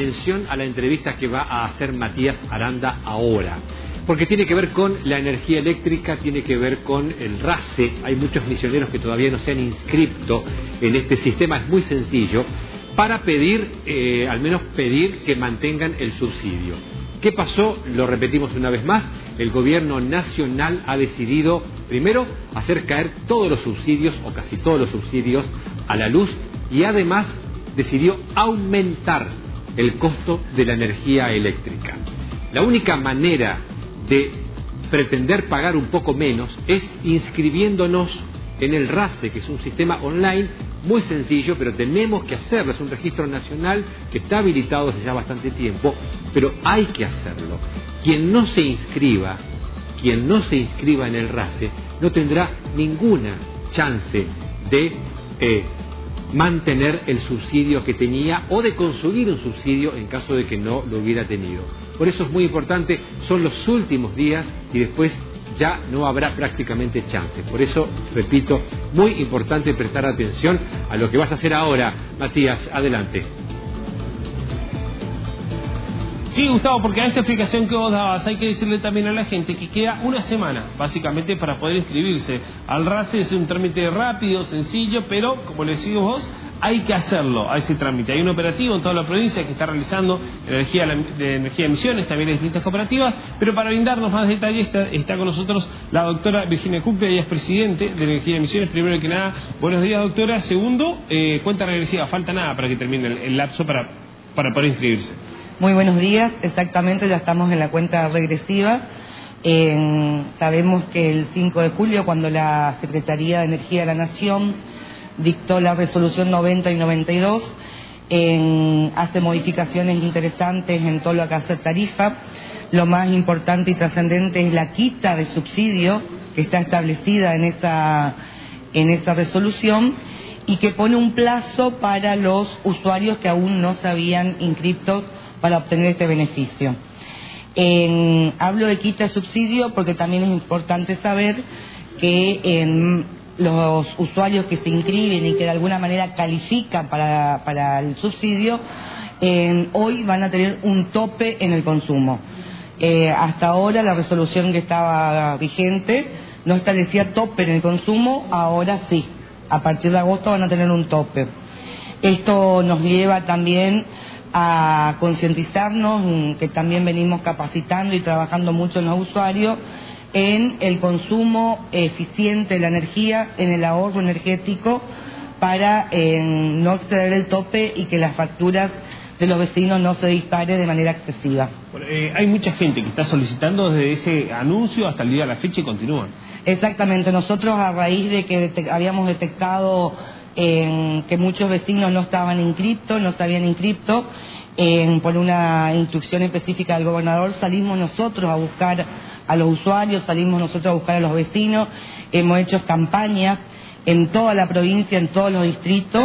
atención a la entrevista que va a hacer Matías Aranda ahora, porque tiene que ver con la energía eléctrica, tiene que ver con el RACE. Hay muchos misioneros que todavía no se han inscrito en este sistema. Es muy sencillo para pedir, al menos pedir que mantengan el subsidio. ¿Qué pasó? Lo repetimos una vez más. El gobierno nacional ha decidido, primero, hacer caer todos los subsidios, o casi todos los subsidios, a la luz, y además decidió aumentar el costo de la energía eléctrica. La única manera de pretender pagar un poco menos es inscribiéndonos en el RACE, que es un sistema online muy sencillo, pero tenemos que hacerlo. Es un registro nacional que está habilitado desde ya bastante tiempo, pero hay que hacerlo. Quien no se inscriba en el RACE no tendrá ninguna chance de mantener el subsidio que tenía o de conseguir un subsidio en caso de que no lo hubiera tenido. Por eso es muy importante, son los últimos días y después ya no habrá prácticamente chance. Por eso, repito, muy importante prestar atención a lo que vas a hacer ahora. Matías, adelante. Sí, Gustavo, porque a esta explicación que vos dabas hay que decirle también a la gente que queda una semana, básicamente, para poder inscribirse. Al RACE es un trámite rápido, sencillo, pero, como le decís vos, hay que hacerlo a ese trámite. Hay un operativo en toda la provincia que está realizando energía de emisiones, también en distintas cooperativas, pero para brindarnos más detalles está con nosotros la doctora Virginia Cupia. Ella es presidente de Energía de Emisiones. Primero que nada, buenos días, doctora. Segundo, cuenta regresiva, falta nada para que termine el lapso para poder inscribirse. Muy buenos días, exactamente, ya estamos en la cuenta regresiva. Sabemos que el 5 de julio, cuando la Secretaría de Energía de la Nación dictó la resolución 90 y 92, hace modificaciones interesantes en todo lo que hace tarifa. Lo más importante y trascendente es la quita de subsidio que está establecida en esa resolución, y que pone un plazo para los usuarios que aún no se habían inscrito para obtener este beneficio. Hablo de quita de subsidio porque también es importante saber que los usuarios que se inscriben y que de alguna manera califican para el subsidio, hoy van a tener un tope en el consumo. Hasta ahora la resolución que estaba vigente no establecía tope en el consumo, ahora sí. A partir de agosto van a tener un tope. Esto nos lleva también a concientizarnos, que también venimos capacitando y trabajando mucho en los usuarios, en el consumo eficiente de la energía, en el ahorro energético, para no exceder el tope y que las facturas de los vecinos no se dispare de manera excesiva. Bueno, hay mucha gente que está solicitando desde ese anuncio hasta el día de la fecha y continúan. Exactamente, nosotros a raíz de que habíamos detectado que muchos vecinos no estaban inscriptos, no se habían inscrito, por una instrucción específica del gobernador, salimos nosotros a buscar a los usuarios, salimos nosotros a buscar a los vecinos, hemos hecho campañas en toda la provincia, en todos los distritos,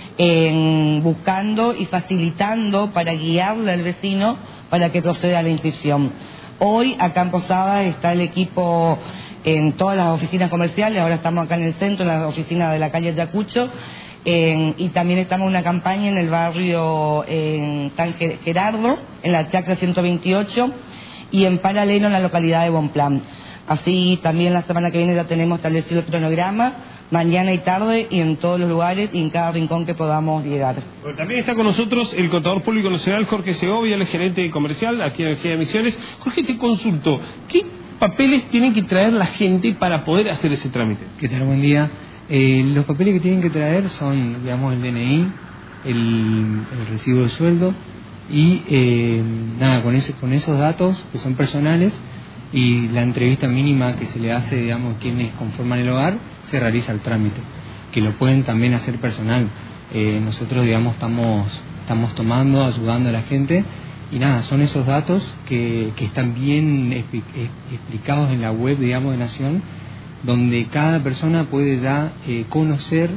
buscando y facilitando para guiarle al vecino para que proceda a la inscripción. Hoy acá en Posadas está el equipo en todas las oficinas comerciales, ahora estamos acá en el centro, en la oficina de la calle Ayacucho, y también estamos en una campaña en el barrio San Gerardo, en la chacra 128, y en paralelo en la localidad de Bonplan. Así también la semana que viene ya tenemos establecido el cronograma, mañana y tarde, y en todos los lugares y en cada rincón que podamos llegar. Bueno, también está con nosotros el contador público nacional Jorge Segovia, el gerente comercial aquí en Energía de Emisiones. Jorge, te consulto, ¿qué papeles tienen que traer la gente para poder hacer ese trámite? ¿Qué tal? Buen día. Los papeles que tienen que traer son, digamos, el DNI, el recibo de sueldo y nada, con esos datos que son personales y la entrevista mínima que se le hace, digamos, quienes conforman el hogar, se realiza el trámite, que lo pueden también hacer personal. Nosotros, digamos, estamos tomando, ayudando a la gente. Y nada, son esos datos que están bien explicados en la web, digamos, de Nación, donde cada persona puede ya conocer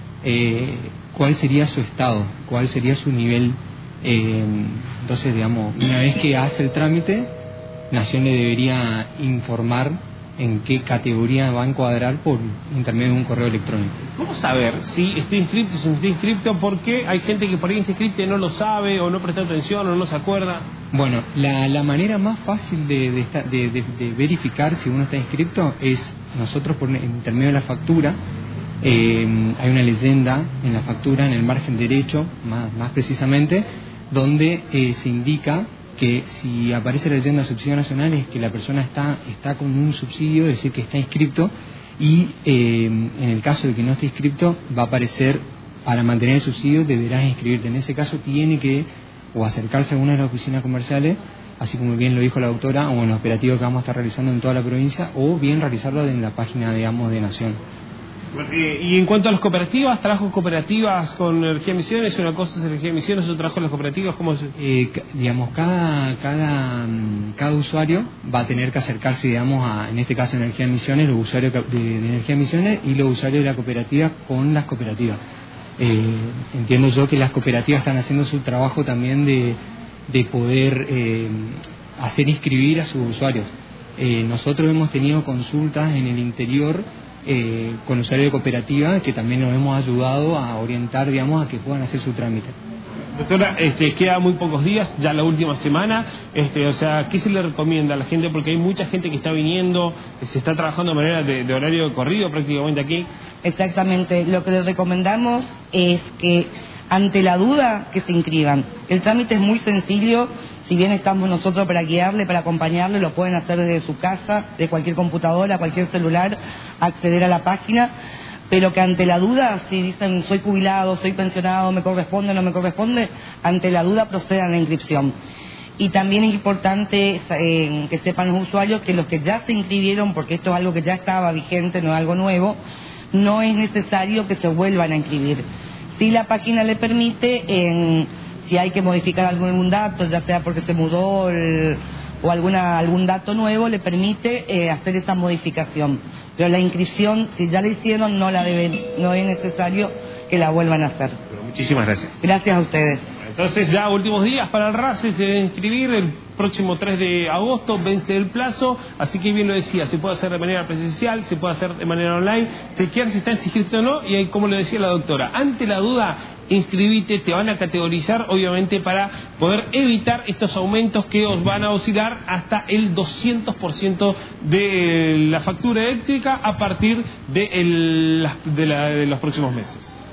cuál sería su estado, cuál sería su nivel. Entonces, digamos, una vez que hace el trámite, Nación le debería informar en qué categoría va a encuadrar por intermedio de un correo electrónico. ¿Cómo saber si estoy inscrito, si no estoy inscrito? Porque hay gente que por ahí está inscrita y no lo sabe, o no presta atención, o no se acuerda. Bueno, la manera más fácil de verificar si uno está inscrito es nosotros por intermedio de la factura. Hay una leyenda en la factura, en el margen derecho, más precisamente, donde se indica que si aparece la leyenda de subsidio nacional es que la persona está con un subsidio, es decir, que está inscrito, y en el caso de que no esté inscrito va a aparecer, para mantener el subsidio deberás inscribirte. En ese caso tiene que o acercarse a una de las oficinas comerciales, así como bien lo dijo la doctora, o en los operativos que vamos a estar realizando en toda la provincia, o bien realizarlo en la página, digamos, de Nación. Y en cuanto a las cooperativas, trabajo cooperativas con Energía Misiones, una cosa es Energía Misiones, otro trabajo en las cooperativas, ¿cómo es? Digamos, cada usuario va a tener que acercarse, digamos, en este caso Energía Misiones, los usuarios de Energía Misiones y los usuarios de la cooperativa con las cooperativas. Entiendo yo que las cooperativas están haciendo su trabajo también de poder hacer inscribir a sus usuarios. Nosotros hemos tenido consultas en el interior con usuarios de cooperativa que también nos hemos ayudado a orientar, digamos, a que puedan hacer su trámite. Doctora, queda muy pocos días, ya la última semana, o sea, ¿qué se le recomienda a la gente? Porque hay mucha gente que está viniendo, que se está trabajando de manera de horario de corrido prácticamente aquí. Exactamente, lo que les recomendamos es que ante la duda que se inscriban. El trámite es muy sencillo, si bien estamos nosotros para guiarle, para acompañarle, lo pueden hacer desde su casa, de cualquier computadora, cualquier celular, acceder a la página, pero que ante la duda, si dicen soy jubilado, soy pensionado, me corresponde o no me corresponde, ante la duda procedan a la inscripción. Y también es importante que sepan los usuarios que los que ya se inscribieron, porque esto es algo que ya estaba vigente, no es algo nuevo, no es necesario que se vuelvan a inscribir. Si la página le permite, si hay que modificar algún dato, ya sea porque se mudó o algún dato nuevo, le permite hacer esa modificación. Pero la inscripción, si ya la hicieron, no es necesario que la vuelvan a hacer. Muchísimas gracias. Gracias a ustedes. Entonces ya últimos días para el RACE, se debe inscribir el próximo 3 de agosto, vence el plazo, así que bien lo decía, se puede hacer de manera presencial, se puede hacer de manera online, chequear si está inscrito o no, y ahí, como le decía la doctora, ante la duda, inscribite, te van a categorizar, obviamente, para poder evitar estos aumentos que os van a oscilar hasta el 200% de la factura eléctrica a partir de los próximos meses.